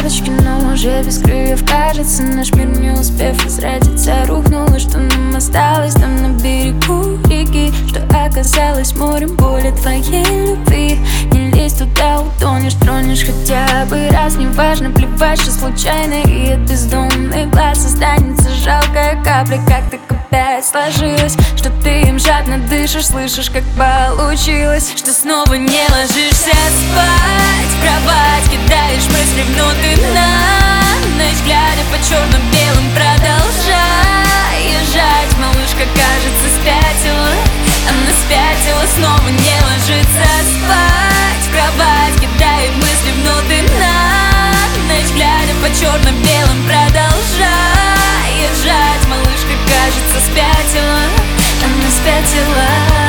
бабочки, но уже без крыльев. Кажется, наш мир, не успев возродиться, рухнул. И что нам осталось там на берегу реки, что оказалось морем боли твоей любви. Не лезь туда, утонешь, тронешь хотя бы раз. Неважно, плевать, что случайно, и от бездомных глаз останется жалкая капля. Как так опять сложилось, что ты им жадно дышишь, слышишь, как получилось, что снова не ложишься спать в кровать, кидаешь мысли в ноты на ночь, глядя по черно-белым, продолжай езжать. Малышка, кажется, спятила, она спятила, снова не ложится спать в кровать, кидает мысли в ноты на ночь, глядя по черно-белым, продолжай езжать. Малышка, кажется, спятила, она спятила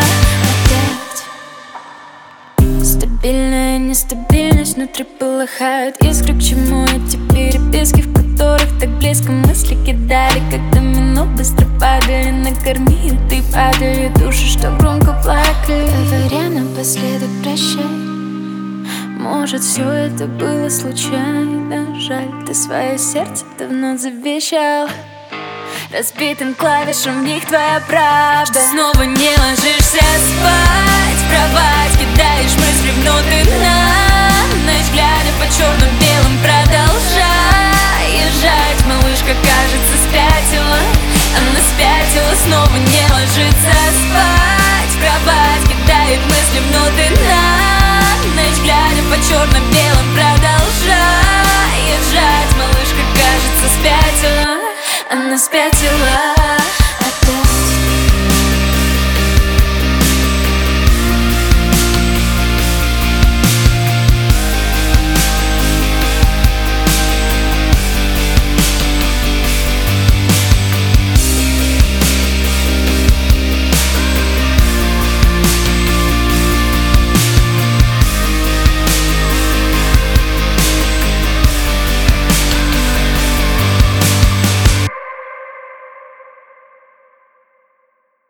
опять. Стабильная нестабильность внутри полыхают искры. К чему эти переписки, в которых так близко мысли кидали, как домино, быстро падали, накормили ты падали души, что громко плакали, говоря напоследок прощай. Может, все это было случайно, жаль, ты свое сердце давно завещал разбитым клавишам, в них твоя правда. Снова не ложишься спать в кровать, кидаешь мысли в ноты на ночь, глядя по черно-белым, продолжай езжать. Малышка, кажется, спятила, она спятила, снова не ложится спать в кровать, кидает мысли в ноты на ночь, глядя по черно-белым,